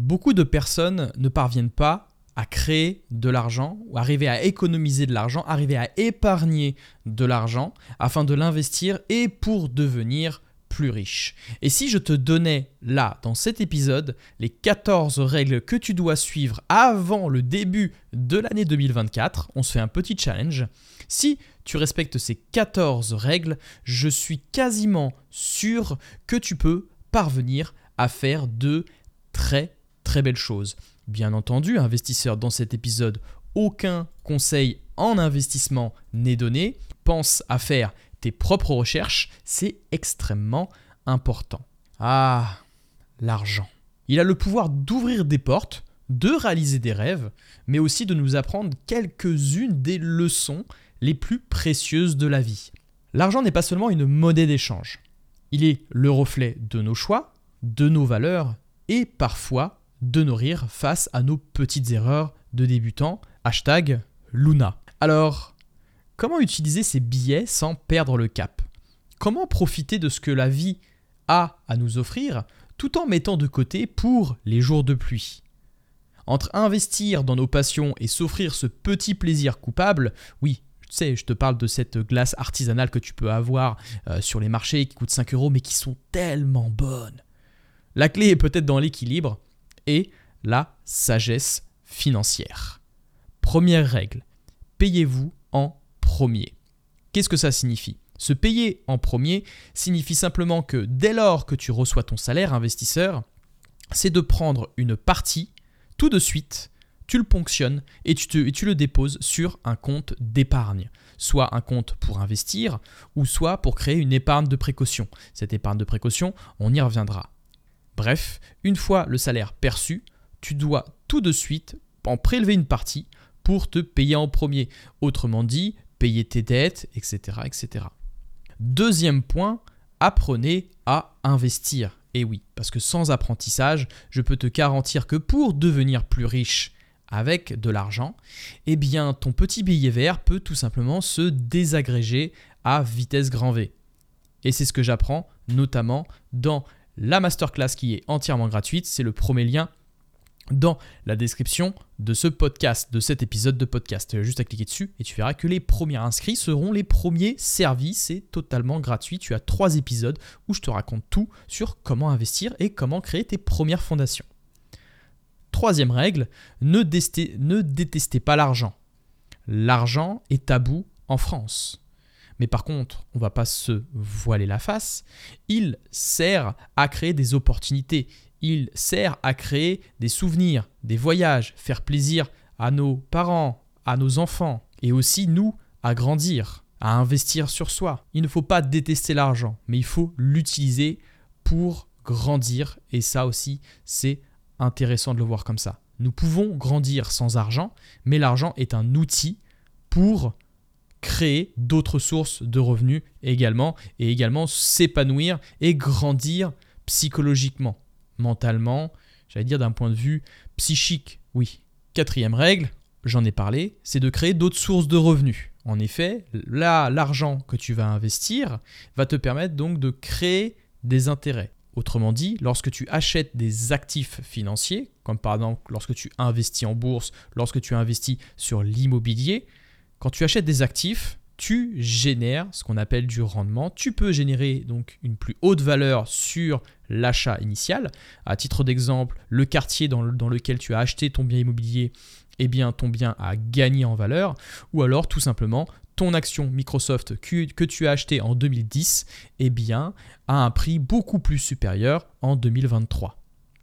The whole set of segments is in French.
Beaucoup de personnes ne parviennent pas à créer de l'argent ou arriver à économiser de l'argent, arriver à épargner de l'argent afin de l'investir et pour devenir plus riche. Et si je te donnais là, dans cet épisode, les 14 règles que tu dois suivre avant le début de l'année 2024, on se fait un petit challenge. Si tu respectes ces 14 règles, je suis quasiment sûr que tu peux parvenir à faire de très très belles choses. Bien entendu, investisseur, dans cet épisode, aucun conseil en investissement n'est donné. Pense à faire tes propres recherches, c'est extrêmement important. Ah, l'argent. Il a le pouvoir d'ouvrir des portes, de réaliser des rêves, mais aussi de nous apprendre quelques-unes des leçons les plus précieuses de la vie. L'argent n'est pas seulement une monnaie d'échange. Il est le reflet de nos choix, de nos valeurs et parfois de nos rires face à nos petites erreurs de débutants. #Luna. Alors, comment utiliser ces billets sans perdre le cap ? Comment profiter de ce que la vie a à nous offrir tout en mettant de côté pour les jours de pluie ? Entre investir dans nos passions et s'offrir ce petit plaisir coupable, oui, tu sais, je te parle de cette glace artisanale que tu peux avoir sur les marchés qui coûtent 5 € mais qui sont tellement bonnes. La clé est peut-être dans l'équilibre et la sagesse financière. Première règle, payez-vous en premier. Qu'est-ce que ça signifie ? Se payer en premier signifie simplement que dès lors que tu reçois ton salaire investisseur, c'est de prendre une partie tout de suite, tu le ponctionnes et tu le déposes sur un compte d'épargne. Soit un compte pour investir ou soit pour créer une épargne de précaution. Cette épargne de précaution, on y reviendra. Bref, une fois le salaire perçu, tu dois tout de suite en prélever une partie pour te payer en premier. Autrement dit, payer tes dettes, etc., etc. Deuxième point, apprenez à investir. Et oui, parce que sans apprentissage, je peux te garantir que pour devenir plus riche avec de l'argent, eh bien ton petit billet vert peut tout simplement se désagréger à vitesse grand V. Et c'est ce que j'apprends notamment dans la masterclass qui est entièrement gratuite. C'est le premier lien dans la description de ce podcast, de cet épisode de podcast. Tu as juste à cliquer dessus et tu verras que les premiers inscrits seront les premiers servis. C'est totalement gratuit. Tu as 3 épisodes où je te raconte tout sur comment investir et comment créer tes premières fondations. Troisième règle, ne détestez pas l'argent. L'argent est tabou en France. Mais par contre, on ne va pas se voiler la face. Il sert à créer des opportunités. Il sert à créer des souvenirs, des voyages, faire plaisir à nos parents, à nos enfants et aussi nous à grandir, à investir sur soi. Il ne faut pas détester l'argent, mais il faut l'utiliser pour grandir et ça aussi, c'est intéressant de le voir comme ça. Nous pouvons grandir sans argent, mais l'argent est un outil pour créer d'autres sources de revenus également et également s'épanouir et grandir psychologiquement, mentalement, j'allais dire d'un point de vue psychique. Oui. 4e règle, j'en ai parlé, c'est de créer d'autres sources de revenus. En effet, là, l'argent que tu vas investir va te permettre donc de créer des intérêts. Autrement dit, lorsque tu achètes des actifs financiers, comme par exemple lorsque tu investis en bourse, lorsque tu investis sur l'immobilier, quand tu achètes des actifs, tu génères ce qu'on appelle du rendement. Tu peux générer donc une plus haute valeur sur l'achat initial. À titre d'exemple, le quartier dans lequel tu as acheté ton bien immobilier, eh bien ton bien a gagné en valeur. Ou alors tout simplement, ton action Microsoft que tu as acheté en 2010 eh bien, a un prix beaucoup plus supérieur en 2023.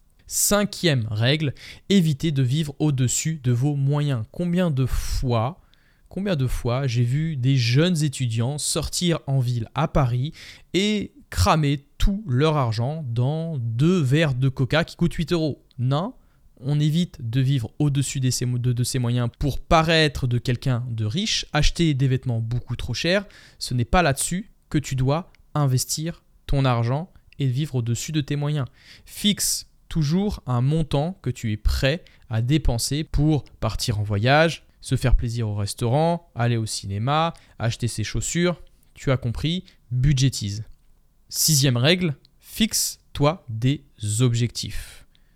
5e règle, évitez de vivre au-dessus de vos moyens. Combien de fois j'ai vu des jeunes étudiants sortir en ville à Paris et cramer tout leur argent dans 2 verres de coca qui coûtent 8 €. Non, on évite de vivre au-dessus de ses moyens pour paraître de quelqu'un de riche, acheter des vêtements beaucoup trop chers. Ce n'est pas là-dessus que tu dois investir ton argent et vivre au-dessus de tes moyens. Fixe toujours un montant que tu es prêt à dépenser pour partir en voyage, se faire plaisir au restaurant, aller au cinéma, acheter ses chaussures. Tu as compris, budgétise. 6e règle, fixe-toi des objectifs.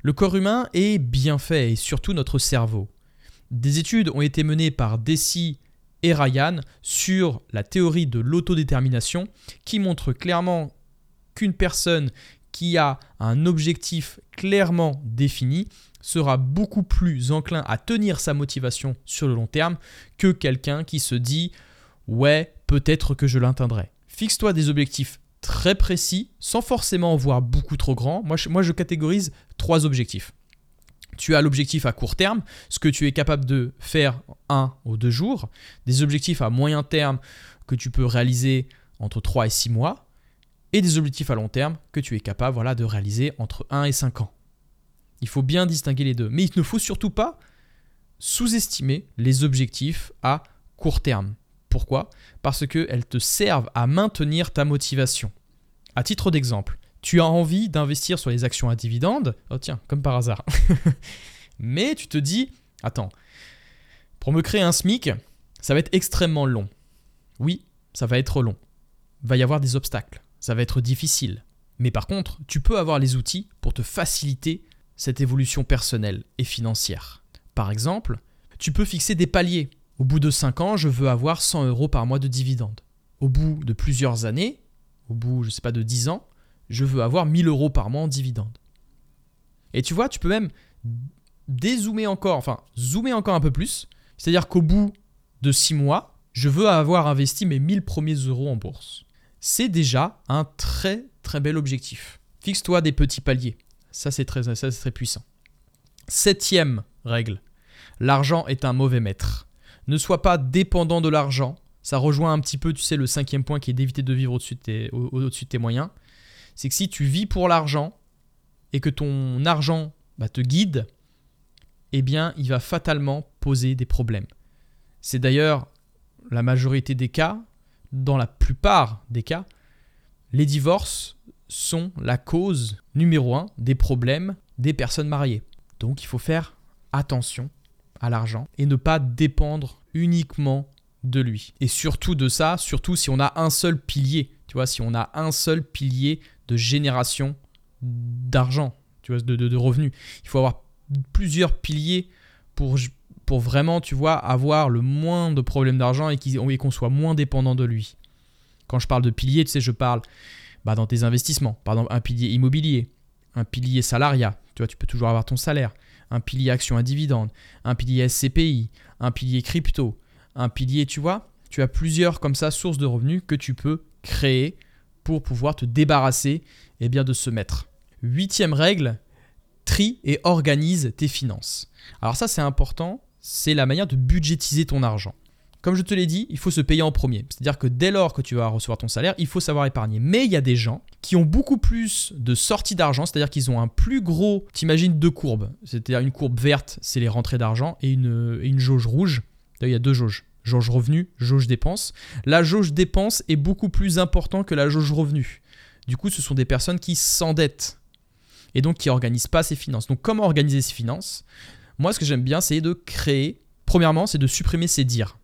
Le corps humain est bien fait et surtout notre cerveau. Des études ont été menées par Deci et Ryan sur la théorie de l'autodétermination qui montre clairement qu'une personne qui a un objectif clairement défini sera beaucoup plus enclin à tenir sa motivation sur le long terme que quelqu'un qui se dit « ouais, peut-être que je l'atteindrai ». Fixe-toi des objectifs très précis, sans forcément en voir beaucoup trop grands. Moi, je catégorise 3 objectifs. Tu as l'objectif à court terme, ce que tu es capable de faire 1 ou 2 jours. Des objectifs à moyen terme que tu peux réaliser entre 3 et 6 mois. Et des objectifs à long terme que tu es capable de réaliser entre 1 et 5 ans. Il faut bien distinguer les deux. Mais il ne faut surtout pas sous-estimer les objectifs à court terme. Pourquoi ? Parce qu'elles te servent à maintenir ta motivation. À titre d'exemple, tu as envie d'investir sur les actions à dividendes. Oh tiens, comme par hasard. Mais tu te dis, attends, pour me créer un SMIC, ça va être extrêmement long. Oui, ça va être long. Il va y avoir des obstacles. Ça va être difficile. Mais par contre, tu peux avoir les outils pour te faciliter cette évolution personnelle et financière. Par exemple, tu peux fixer des paliers. Au bout de 5 ans, je veux avoir 100 € par mois de dividendes. Au bout de plusieurs années, au bout, de 10 ans, je veux avoir 1 000 € par mois en dividendes. Et tu vois, tu peux même zoomer encore un peu plus. C'est-à-dire qu'au bout de 6 mois, je veux avoir investi mes 1000 premiers euros en bourse. C'est déjà un très très bel objectif. Fixe-toi des petits paliers. Ça, c'est très puissant. 7e règle. L'argent est un mauvais maître. Ne sois pas dépendant de l'argent. Ça rejoint un petit peu, le 5e point qui est d'éviter de vivre au-dessus de tes moyens. C'est que si tu vis pour l'argent et que ton argent te guide, eh bien, il va fatalement poser des problèmes. C'est d'ailleurs la majorité des cas, dans la plupart des cas, les divorces sont la cause numéro 1 des problèmes des personnes mariées. Donc, il faut faire attention à l'argent et ne pas dépendre uniquement de lui. Et surtout si on a un seul pilier, si on a un seul pilier de génération d'argent, de revenus. Il faut avoir plusieurs piliers pour vraiment, avoir le moins de problèmes d'argent et qu'on soit moins dépendant de lui. Quand je parle de piliers, je parle dans tes investissements. Par exemple, un pilier immobilier, un pilier salariat, tu peux toujours avoir ton salaire, un pilier action à dividendes, un pilier SCPI, un pilier crypto, un pilier, tu as plusieurs comme ça sources de revenus que tu peux créer pour pouvoir te débarrasser de ce maître. 8e règle, trie et organise tes finances. Alors ça, c'est important, c'est la manière de budgétiser ton argent. Comme je te l'ai dit, il faut se payer en premier. C'est-à-dire que dès lors que tu vas recevoir ton salaire, il faut savoir épargner. Mais il y a des gens qui ont beaucoup plus de sorties d'argent, c'est-à-dire qu'ils ont un plus gros, t'imagines 2 courbes. C'est-à-dire une courbe verte, c'est les rentrées d'argent, et une jauge rouge. Là, il y a 2 jauges. Jauge revenu, jauge dépense. La jauge dépense est beaucoup plus importante que la jauge revenu. Du coup, ce sont des personnes qui s'endettent et donc qui n'organisent pas ses finances. Donc, comment organiser ses finances ? Moi, ce que j'aime bien, c'est de créer. Premièrement, c'est de supprimer ses dires.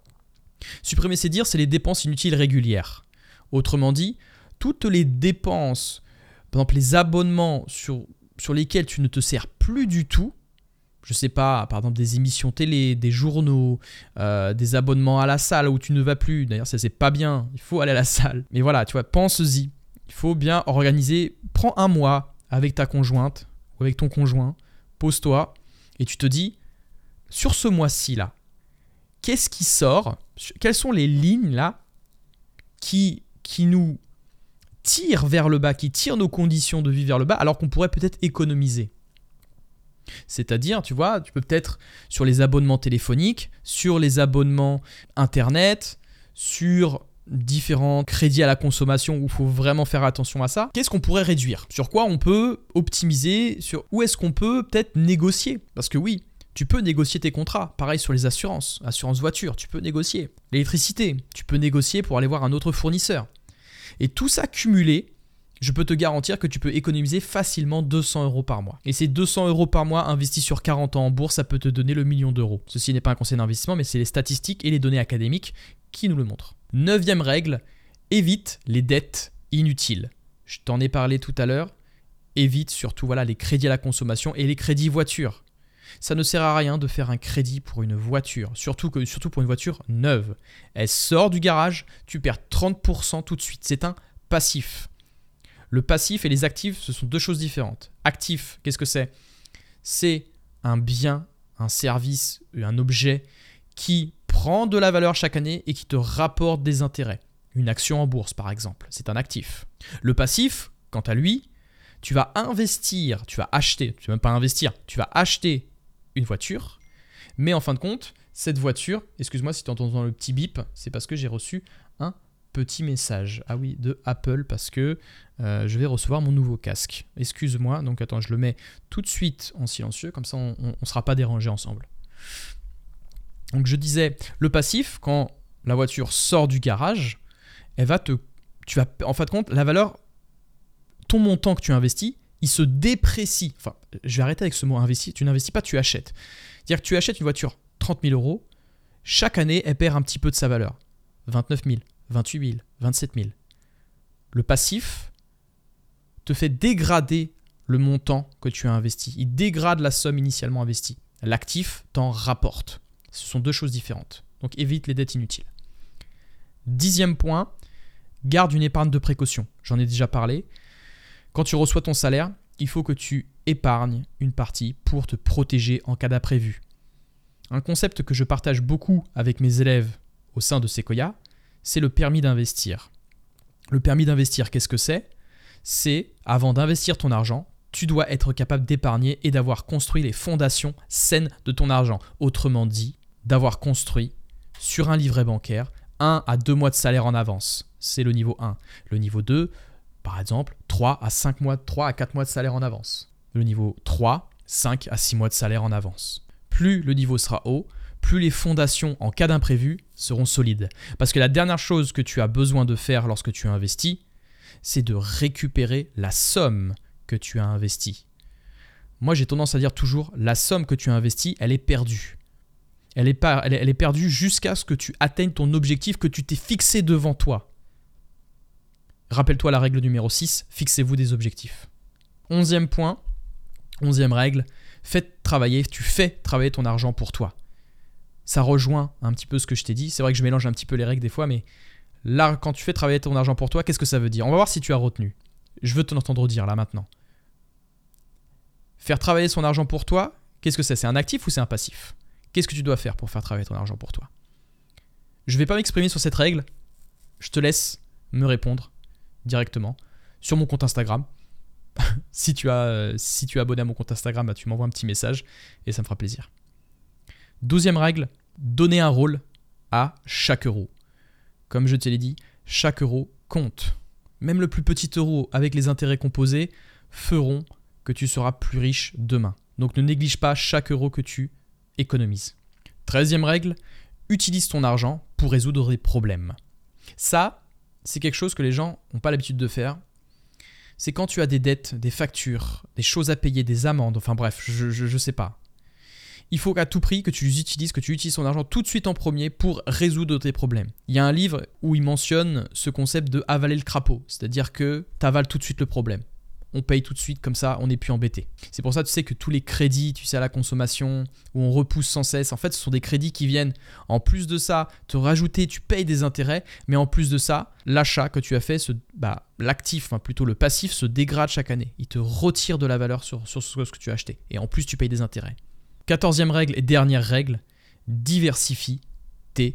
Supprimer ses dires, c'est les dépenses inutiles régulières. Autrement dit, toutes les dépenses, par exemple les abonnements sur lesquels tu ne te sers plus du tout, je sais pas, par exemple des émissions télé, des journaux, des abonnements à la salle où tu ne vas plus. D'ailleurs, ça c'est pas bien, il faut aller à la salle. Mais voilà, pense-y. Il faut bien organiser. Prends un mois avec ta conjointe ou avec ton conjoint, pose-toi et tu te dis, sur ce mois-ci là, qu'est-ce qui sort ? Quelles sont les lignes là qui nous tirent vers le bas, qui tirent nos conditions de vie vers le bas alors qu'on pourrait peut-être économiser ? C'est-à-dire, tu peux peut-être sur les abonnements téléphoniques, sur les abonnements internet, sur différents crédits à la consommation où il faut vraiment faire attention à ça. Qu'est-ce qu'on pourrait réduire ? Sur quoi on peut optimiser ? Où est-ce qu'on peut peut-être négocier ? Parce que oui, tu peux négocier tes contrats. Pareil sur les assurances. Assurance voiture, tu peux négocier. L'électricité, tu peux négocier pour aller voir un autre fournisseur. Et tout ça cumulé, je peux te garantir que tu peux économiser facilement 200 € par mois. Et ces 200 € par mois investis sur 40 ans en bourse, ça peut te donner le 1 million d'euros. Ceci n'est pas un conseil d'investissement, mais c'est les statistiques et les données académiques qui nous le montrent. 9e règle, évite les dettes inutiles. Je t'en ai parlé tout à l'heure. évite surtout les crédits à la consommation et les crédits voiture. Ça ne sert à rien de faire un crédit pour une voiture, surtout pour une voiture neuve. Elle sort du garage, tu perds 30% tout de suite. C'est un passif. Le passif et les actifs, ce sont deux choses différentes. Actif, qu'est-ce que c'est ? C'est un bien, un service, un objet qui prend de la valeur chaque année et qui te rapporte des intérêts. Une action en bourse, par exemple, c'est un actif. Le passif, quant à lui, tu vas investir, tu vas acheter une voiture, mais en fin de compte, cette voiture, excuse-moi si tu entends le petit bip, c'est parce que j'ai reçu un petit message, de Apple, parce que je vais recevoir mon nouveau casque. Excuse-moi, donc attends, je le mets tout de suite en silencieux, comme ça on ne sera pas dérangé ensemble. Donc je disais, le passif, quand la voiture sort du garage, en fin de compte, la valeur, ton montant que tu investis, il se déprécie. Enfin, je vais arrêter avec ce mot investi. Tu n'investis pas, tu achètes. C'est-à-dire que tu achètes une voiture 30 000 euros, chaque année, elle perd un petit peu de sa valeur. 29 000, 28 000, 27 000. Le passif te fait dégrader le montant que tu as investi. Il dégrade la somme initialement investie. L'actif t'en rapporte. Ce sont deux choses différentes. Donc évite les dettes inutiles. 10e point, garde une épargne de précaution. J'en ai déjà parlé. Quand tu reçois ton salaire, il faut que tu épargnes une partie pour te protéger en cas d'imprévu. Un concept que je partage beaucoup avec mes élèves au sein de Sequoia, c'est le permis d'investir. Le permis d'investir, qu'est-ce que c'est ? C'est, avant d'investir ton argent, tu dois être capable d'épargner et d'avoir construit les fondations saines de ton argent. Autrement dit, d'avoir construit sur un livret bancaire 1 à 2 mois de salaire en avance. C'est le niveau 1. Le niveau 2, par exemple, 3 à 4 mois de salaire en avance. Le niveau 3, 5 à 6 mois de salaire en avance. Plus le niveau sera haut, plus les fondations en cas d'imprévu seront solides. Parce que la dernière chose que tu as besoin de faire lorsque tu investis, c'est de récupérer la somme que tu as investie. Moi, j'ai tendance à dire toujours, la somme que tu as investie, elle est perdue. Elle est perdue jusqu'à ce que tu atteignes ton objectif que tu t'es fixé devant toi. Rappelle-toi la règle numéro 6, fixez-vous des objectifs. 11e point, 11e règle, tu fais travailler ton argent pour toi. Ça rejoint un petit peu ce que je t'ai dit. C'est vrai que je mélange un petit peu les règles des fois, mais là, quand tu fais travailler ton argent pour toi, qu'est-ce que ça veut dire ? On va voir si tu as retenu. Je veux t'entendre dire là maintenant. Faire travailler son argent pour toi, qu'est-ce que c'est ? C'est un actif ou c'est un passif ? Qu'est-ce que tu dois faire pour faire travailler ton argent pour toi ? Je ne vais pas m'exprimer sur cette règle. Je te laisse me répondre directement sur mon compte Instagram. si tu es abonné à mon compte Instagram, tu m'envoies un petit message et ça me fera plaisir. 12e règle, donner un rôle à chaque euro. Comme je te l'ai dit, chaque euro compte. Même le plus petit euro avec les intérêts composés feront que tu seras plus riche demain. Donc ne néglige pas chaque euro que tu économises. 13e règle, utilise ton argent pour résoudre des problèmes. Ça, c'est quelque chose que les gens n'ont pas l'habitude de faire. C'est quand tu as des dettes, des factures, des choses à payer, des amendes, enfin bref, je sais pas. Il faut qu'à tout prix que tu utilises ton argent tout de suite en premier pour résoudre tes problèmes. Il y a un livre où il mentionne ce concept de avaler le crapaud, c'est-à-dire que tu avales tout de suite le problème. On paye tout de suite, comme ça on n'est plus embêté. C'est pour ça tu sais que tous les crédits, à la consommation, où on repousse sans cesse, en fait ce sont des crédits qui viennent en plus de ça te rajouter, tu payes des intérêts, mais en plus de ça, l'achat que tu as fait, l'actif, plutôt le passif se dégrade chaque année. Il te retire de la valeur sur ce que tu as acheté. Et en plus tu payes des intérêts. 14e règle et dernière règle, diversifie tes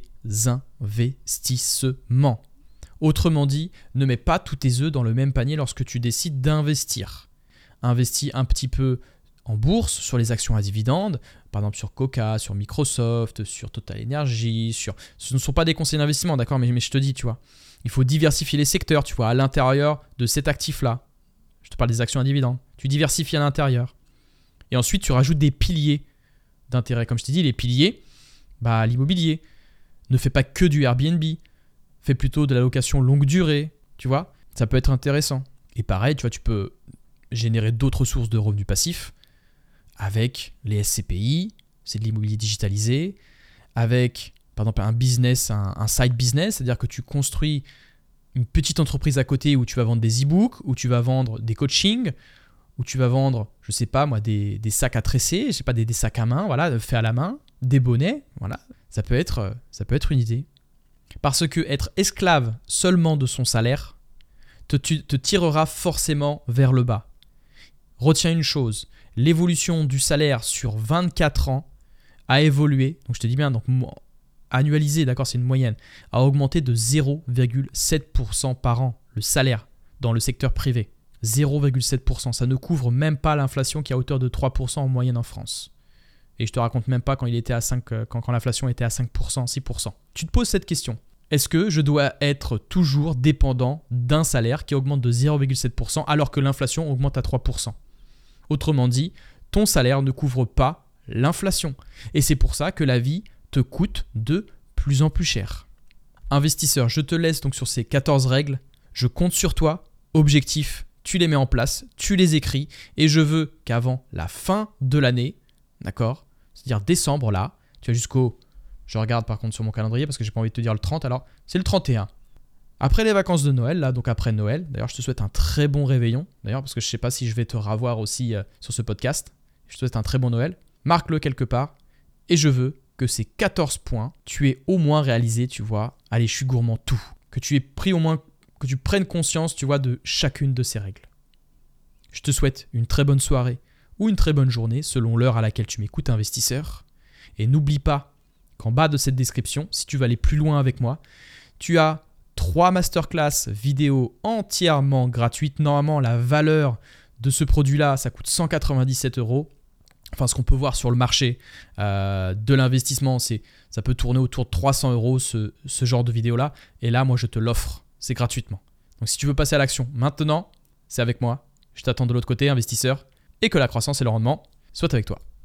investissements. Autrement dit, ne mets pas tous tes œufs dans le même panier lorsque tu décides d'investir. Investis un petit peu en bourse, sur les actions à dividendes, par exemple sur Coca, sur Microsoft, sur Total Energy, Ce ne sont pas des conseils d'investissement, d'accord, mais je te dis, tu vois, il faut diversifier les secteurs, tu vois, à l'intérieur de cet actif-là. Je te parle des actions à dividendes. Tu diversifies à l'intérieur. Et ensuite, tu rajoutes des piliers d'intérêt. Comme je t'ai dit, les piliers, l'immobilier. Ne fais pas que du Airbnb. Fais plutôt de la location longue durée. Tu vois, ça peut être intéressant. Et pareil, tu vois, tu peux générer d'autres sources de revenus passifs avec les SCPI, c'est de l'immobilier digitalisé, avec, par exemple, un business, un side business, c'est-à-dire que tu construis une petite entreprise à côté où tu vas vendre des e-books, où tu vas vendre des coachings, où tu vas vendre, je sais pas moi, des sacs à tresser, je sais pas, des sacs à main, voilà, faits à la main, des bonnets, voilà, ça peut être une idée. Parce que être esclave seulement de son salaire te tirera forcément vers le bas. Retiens une chose, l'évolution du salaire sur 24 ans a évolué, donc je te dis bien, donc annualisé, d'accord, c'est une moyenne, a augmenté de 0,7% par an, le salaire dans le secteur privé. 0,7%, ça ne couvre même pas l'inflation qui est à hauteur de 3% en moyenne en France. Et je te raconte même pas quand l'inflation était à 5%, 6%. Tu te poses cette question. Est-ce que je dois être toujours dépendant d'un salaire qui augmente de 0,7% alors que l'inflation augmente à 3%? Autrement dit, ton salaire ne couvre pas l'inflation. Et c'est pour ça que la vie te coûte de plus en plus cher. Investisseur, je te laisse donc sur ces 14 règles. Je compte sur toi. Objectif, tu les mets en place, tu les écris et je veux qu'avant la fin de l'année, d'accord, c'est-à-dire décembre là, tu as jusqu'au... Je regarde par contre sur mon calendrier parce que j'ai pas envie de te dire le 30, alors c'est le 31. Après les vacances de Noël, là, donc après Noël, d'ailleurs je te souhaite un très bon réveillon, d'ailleurs parce que je sais pas si je vais te revoir aussi sur ce podcast, je te souhaite un très bon Noël, marque-le quelque part et je veux que ces 14 points, tu aies au moins réalisé, tu vois, allez je suis gourmand tout, que tu aies pris au moins, que tu prennes conscience, tu vois, de chacune de ces règles. Je te souhaite une très bonne soirée ou une très bonne journée selon l'heure à laquelle tu m'écoutes, investisseur. Et n'oublie pas qu'en bas de cette description, si tu veux aller plus loin avec moi, tu as 3 masterclass vidéo entièrement gratuites. Normalement, la valeur de ce produit-là, ça coûte 197 €. Enfin, ce qu'on peut voir sur le marché de l'investissement, ça peut tourner autour de 300 € ce genre de vidéo-là. Et là, moi, je te l'offre. C'est gratuitement. Donc, si tu veux passer à l'action maintenant, c'est avec moi. Je t'attends de l'autre côté, investisseur. Et que la croissance et le rendement soient avec toi.